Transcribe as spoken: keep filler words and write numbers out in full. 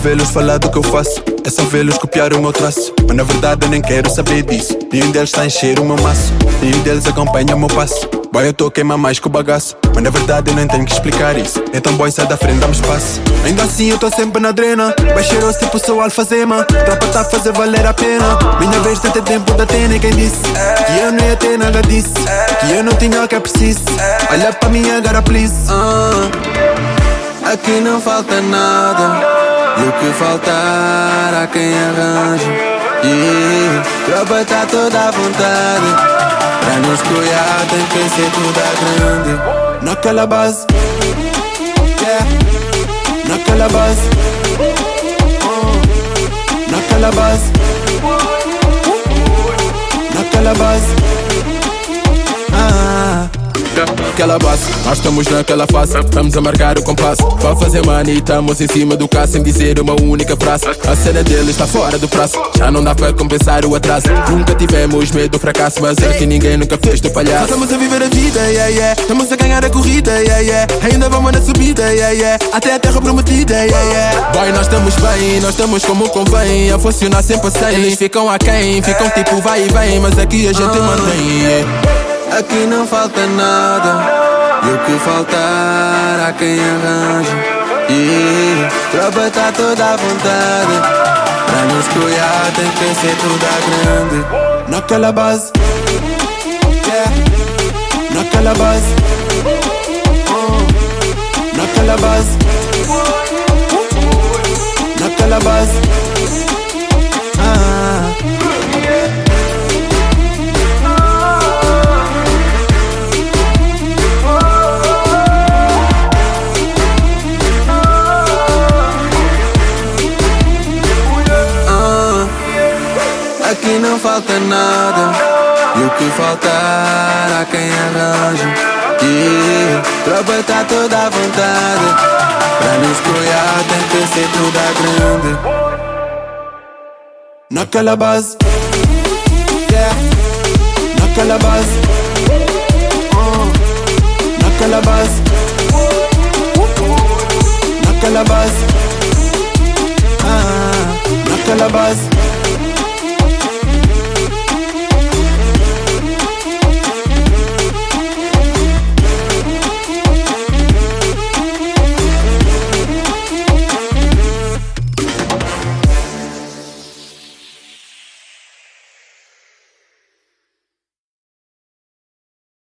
vê-los falar do que eu faço, é só vê-los copiar o meu traço. Mas na verdade eu nem quero saber disso. Nenhum deles está a encher o meu maço, nenhum deles acompanha o meu passo. Boy, eu tô a queimar mais que o bagaço, mas na verdade eu nem tenho que explicar isso. Então boy, sai da frente, dá-me espaço. Ainda assim eu tô sempre na drena, vai cheiroso tipo sou alfazema. Tropa tá a fazer valer a pena. Minha vez de ter tempo da Atena. E quem disse que eu não ia ter nada disso, que eu não tinha o que é preciso. Olha pra mim agora please. uh, Aqui não falta nada, e o que faltar há quem arranja. Yeah. Tropa tá toda à vontade, pra nos cuidar tem que ser tudo a grande. Naquela base, yeah. Naquela base, uh. Naquela base, naquela base, ah. Aquela base, nós estamos naquela fase. Estamos a marcar o compasso, para fazer money, estamos em cima do caso, sem dizer uma única frase. A cena dele está fora do prazo, já não dá para compensar o atraso. Nunca tivemos medo do fracasso, mas é que ninguém nunca fez do palhaço. Estamos a viver a vida, yeah, yeah. Estamos a ganhar a corrida, yeah, yeah. Ainda vamos na subida, yeah, yeah. Até a terra prometida, yeah, yeah. Boy, nós estamos bem, nós estamos como convém, a funcionar sempre a cem. Eles ficam aquém, ficam tipo vai e vem, mas aqui a gente mantém, yeah. Aqui não falta nada, e o que faltar há quem arranja. Yeah. Tropa tá toda à vontade, pra nos cuidar tem que ser tudo a grande. Naquela base, yeah. Naquela base, uh. Naquela base, naquela base, ah. Aqui não falta nada, e o que faltar há quem arranja. Yeah. Tropa tá toda à vontade, pra nos cuidar tem que ser tudo a grande. Naquela base, yeah. Naquela base, uh. Naquela base, naquela base, ah. Naquela base.